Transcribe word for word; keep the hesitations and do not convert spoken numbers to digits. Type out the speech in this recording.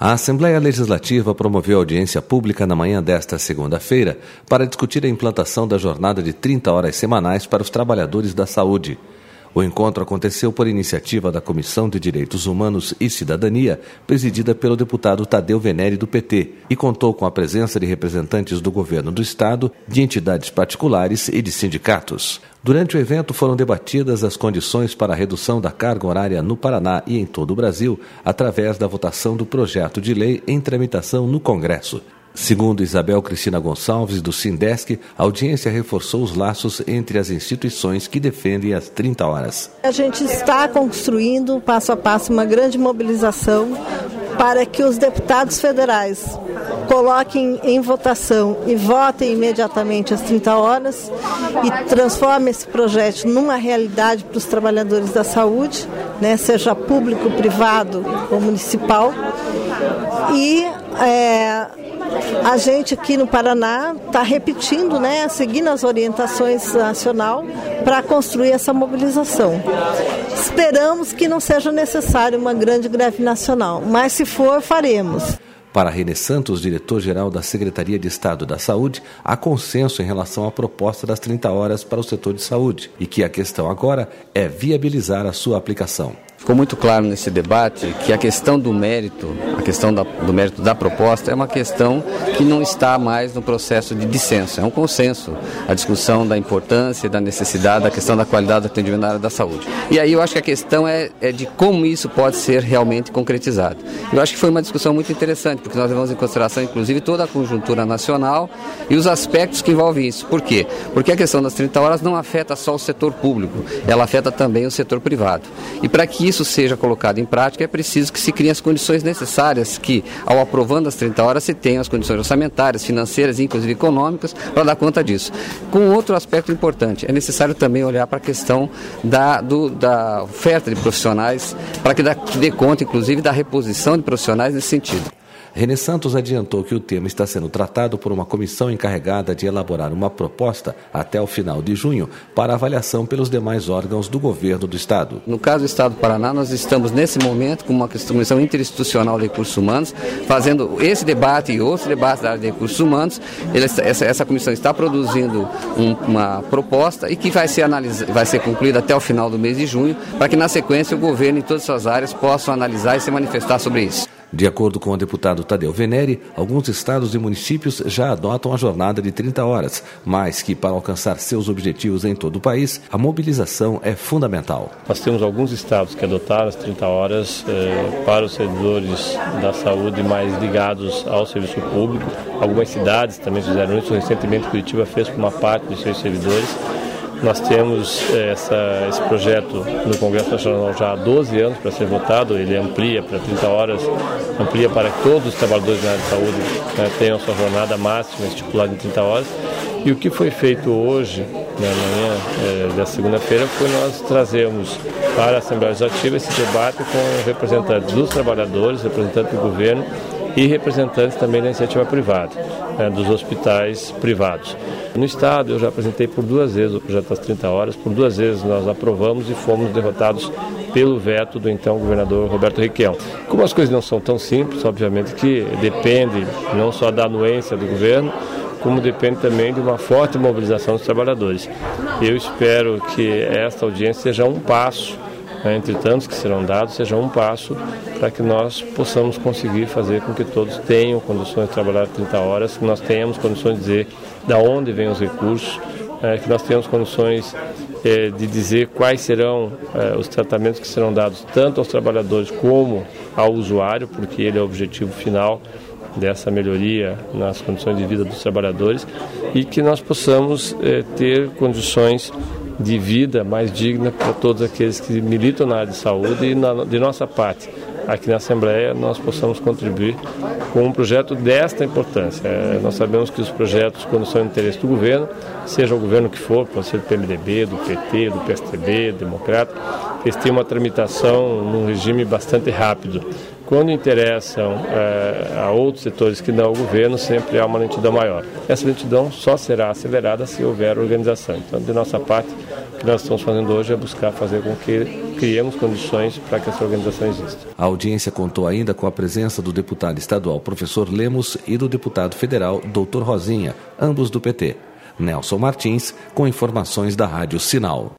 A Assembleia Legislativa promoveu audiência pública na manhã desta segunda-feira para discutir a implantação da jornada de trinta horas semanais para os trabalhadores da saúde. O encontro aconteceu por iniciativa da Comissão de Direitos Humanos e Cidadania, presidida pelo deputado Tadeu Venere, do P T, e contou com a presença de representantes do governo do Estado, de entidades particulares e de sindicatos. Durante o evento foram debatidas as condições para a redução da carga horária no Paraná e em todo o Brasil, através da votação do projeto de lei em tramitação no Congresso. Segundo Isabel Cristina Gonçalves, do Sindesc, a audiência reforçou os laços entre as instituições que defendem as trinta horas. A gente está construindo, passo a passo, uma grande mobilização para que os deputados federais coloquem em votação e votem imediatamente as trinta horas e transformem esse projeto numa realidade para os trabalhadores da saúde, né, seja público, privado ou municipal. E é, a gente aqui no Paraná está repetindo, né, seguindo as orientações nacional para construir essa mobilização. Esperamos que não seja necessário uma grande greve nacional, mas se for, faremos. Para Renê Santos, diretor-geral da Secretaria de Estado da Saúde, há consenso em relação à proposta das trinta horas para o setor de saúde e que a questão agora é viabilizar a sua aplicação. Ficou muito claro nesse debate que a questão do mérito, a questão da, do mérito da proposta é uma questão que não está mais no processo de dissenso, é um consenso, a discussão da importância, da necessidade, da questão da qualidade do atendimento na área da saúde. E aí eu acho que a questão é, é de como isso pode ser realmente concretizado. Eu acho que foi uma discussão muito interessante, porque nós levamos em consideração, inclusive, toda a conjuntura nacional e os aspectos que envolvem isso. Por quê? Porque a questão das trinta horas não afeta só o setor público, ela afeta também o setor privado. E para que isso isso seja colocado em prática, é preciso que se criem as condições necessárias, que ao aprovando as trinta horas se tenham as condições orçamentárias, financeiras e inclusive econômicas para dar conta disso. Com outro aspecto importante, é necessário também olhar para a questão da, do, da oferta de profissionais, para que, dá, que dê conta inclusive da reposição de profissionais nesse sentido. Renê Santos adiantou que o tema está sendo tratado por uma comissão encarregada de elaborar uma proposta até o final de junho para avaliação pelos demais órgãos do governo do Estado. No caso do Estado do Paraná, nós estamos nesse momento com uma comissão interinstitucional de recursos humanos, fazendo esse debate e outros debates da área de recursos humanos. Ele, essa, essa comissão está produzindo um, uma proposta e que vai ser, analisa, vai ser concluída até o final do mês de junho, para que na sequência o governo em todas as suas áreas possam analisar e se manifestar sobre isso. De acordo com o deputado Tadeu Venere, alguns estados e municípios já adotam a jornada de trinta horas, mas que para alcançar seus objetivos em todo o país, a mobilização é fundamental. Nós temos alguns estados que adotaram as trinta horas eh, para os servidores da saúde mais ligados ao serviço público. Algumas cidades também fizeram isso. Recentemente, Curitiba fez com uma parte dos seus servidores. Nós temos essa, esse projeto no Congresso Nacional já há doze anos para ser votado. Ele amplia para trinta horas, amplia para que todos os trabalhadores na área de saúde, né, tenham sua jornada máxima estipulada em trinta horas. E o que foi feito hoje, na manhã é, da segunda-feira, foi nós trazermos para a Assembleia Legislativa esse debate com representantes dos trabalhadores, representantes do governo e representantes também da iniciativa privada, né, dos hospitais privados. No Estado, eu já apresentei por duas vezes o projeto das trinta horas, por duas vezes nós aprovamos e fomos derrotados pelo veto do então governador Roberto Requião. Como as coisas não são tão simples, obviamente que depende não só da anuência do governo, como depende também de uma forte mobilização dos trabalhadores. Eu espero que esta audiência seja um passo, entre tantos que serão dados, seja um passo para que nós possamos conseguir fazer com que todos tenham condições de trabalhar trinta horas, que nós tenhamos condições de dizer de onde vêm os recursos, é, que nós tenhamos condições é, de dizer quais serão é, os tratamentos que serão dados tanto aos trabalhadores como ao usuário, porque ele é o objetivo final dessa melhoria nas condições de vida dos trabalhadores, e que nós possamos é, ter condições de vida mais digna para todos aqueles que militam na área de saúde e na, de nossa parte, aqui na Assembleia, nós possamos contribuir com um projeto desta importância. É, nós sabemos que os projetos, quando são de interesse do governo, seja o governo que for, pode ser do P M D B, do P T, do P S D B, Democrata, eles têm uma tramitação num regime bastante rápido. Quando interessam é, a outros setores que não o governo, sempre há uma lentidão maior. Essa lentidão só será acelerada se houver organização. Então, de nossa parte, o que nós estamos fazendo hoje é buscar fazer com que criemos condições para que essa organização exista. A audiência contou ainda com a presença do deputado estadual professor Lemos e do deputado federal doutor Rosinha, ambos do P T. Nelson Martins, com informações da Rádio Sinal.